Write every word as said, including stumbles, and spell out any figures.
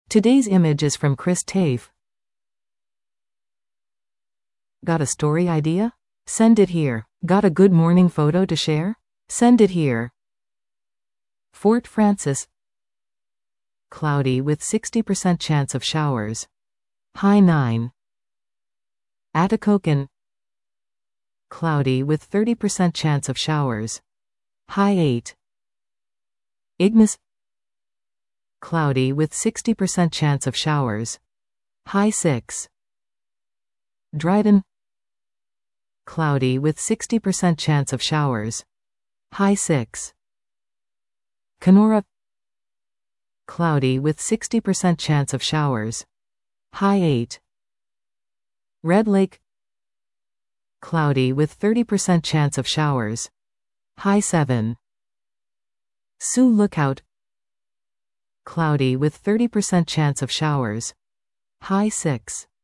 Today's image is from Chris Tafe. Got a story idea? Send it here. Got a good morning photo to share? Send it here. Fort Frances. Cloudy with sixty percent chance of showers. High nine. Atikokan. Cloudy with thirty percent chance of showers. High eight. Ignis. Cloudy with sixty percent chance of showers. High six. Dryden. Cloudy with sixty percent chance of showers. High six. Kenora. Cloudy with sixty percent chance of showers. High eight. Red Lake. Cloudy with thirty percent chance of showers. High seven. Sioux Lookout. Cloudy with thirty percent chance of showers. High six.